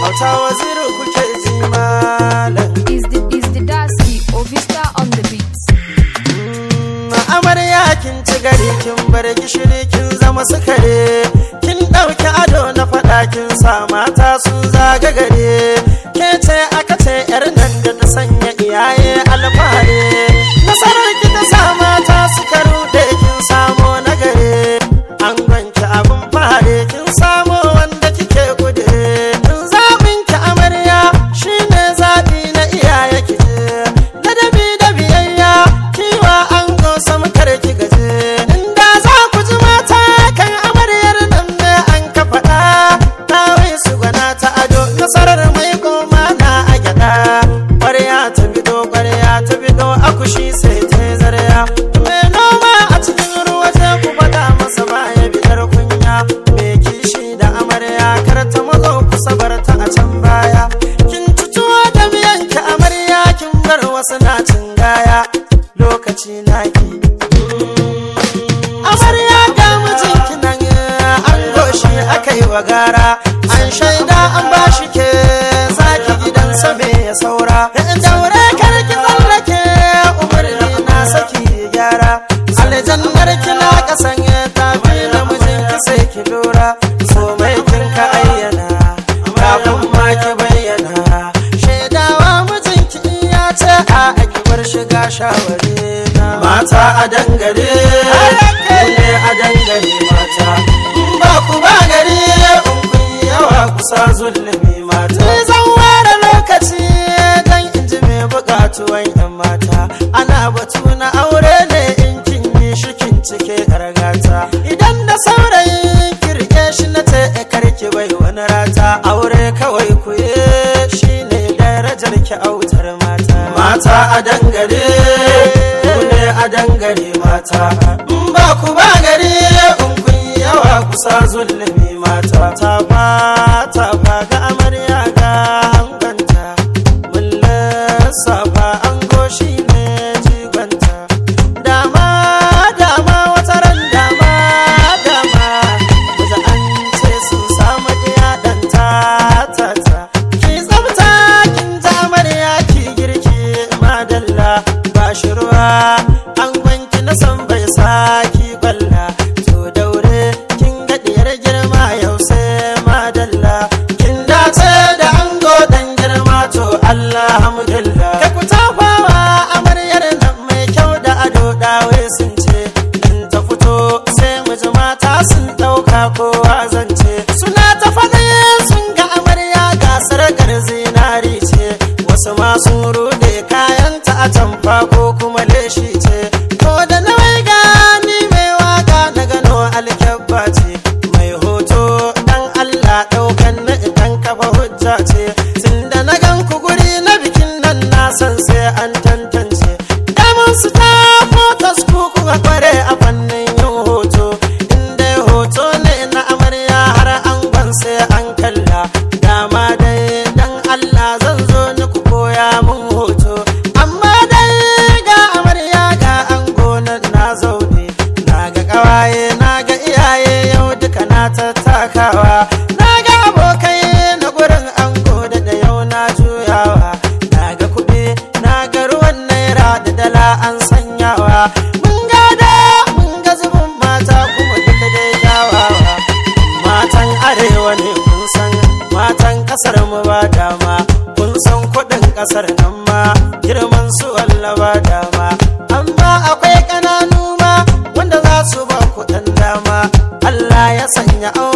Auta Waziri kuke ji malam. Is the Dasi Ovista on the beats. Amarya kin ci gari kin bar gishiri kin zama sukare. Kin ɗauki ado na faɗa kin sa mata sun zaga gare. Ke ce aka ce yar nan da ta sanya iyaye alfahari. Nasarar ki ta sa mata suka ruɗe kin samo nagare. An gwanki abin fahari kin samo wanda kike gude. Zaɓin ki amarya shine zaɓi na iyaye kije. Ladabi da biyayya kiwa an gosa makar ki gaje. Inda za ku ji mata kan amaryar nan ne an ka faɗa. Tawai su gwana ta ado nasarar mai goma na a gyaɗa. Ƙwarya ta bido akushi sai ta zarya. Mai noma a cikin ruwa sai ku faɗa masa baya bidar kunya. Mai kishi da amarya kar ta mazo kusa bar ta a can baya. Kin tutuwa da miyanki amarya kin bar wasu na cin gaya. Lokaci naki amarya ga mijinki nan an goshi aka yi wa gara. An shaida an bashi ke zaki gidansa me ya saura. Daure karki tsallake umarni na saki gyara. Aljannar kina kasan tafi na mijinki sai ki lura. So mai kin ka ayyana kafin ma ki bayyana. Shaidawa mijinki in ya ce a ki bar shiga shawari na. Mata a dangare ne a dangare mata. Ba ku ba gari in kun yawa kusa zulumi mata. Ni zan ware lokaci dan in ji me bukatuwan yan mata. Ana batu na aure ne in kin yi shi kin cike kargata. Idan da saurayin kirke shi na ta karki bai wani rata. Aure kawai ku yi shine darajar ki autar mata. Mata a dangare ku ne a dangare mata. Ba ku ba gari in kun yawa kusa zulumi mata. Ta ba ga amarya ga hanganta. Mun lissafa an goshi ne jiganta. Dama wata ran dama wajen an ce sun samu ɗiya ɗan ta. Ki tsafta kin ji amarya ki girki madalla. Ba shi ruwa an gwanki na san bai saki kwalla. To daure kin ga diyar girma yau sai madalla. Kin dace da ango dan girma to alhamdulillah. Ka ku tafawa amaryar nan mai kyau da ado dawe sun ce. Dan ta fito sai mu ji mata sun dauka kowa zance. Suna ta faɗin sun ga amarya ga sarkar zinari ce. Wasu ma sun rude kayanta a tamfa ko kuma leshi ce. Ko da nawai gani mai waka na gano alkyabba ce. Mai hoto dan Allah daukan na idan kafa hujja ce. Tunda na gan ku guri na bikin nan na san sai an tantance. Damun su ta photos ku kuka kware a fannin yin hoto. Inda hoto ne na amarya har an ban sai an kalla. Dama dai dan Allah zan zo ni ku koya mun hoto. Amma dai ga amarya ga ango nan na zaune. Na ga kawaye na ga iyaye yau duka na tattakawa. Na ga abokai na gurin ango da yau na juyawa. Na ga kuɗi na ga ruwan naira da dala an sanyawa. Mun ga zubin mata kuma duka dai kyawawa. Matan arewa ne kun san matan kasar mu ba dama. Kun san kuɗin kasar nan ma girman su Allah ba dama. Amma akwai ƙananu ma wanda za su ba ku ɗan dama. Allah ya sanya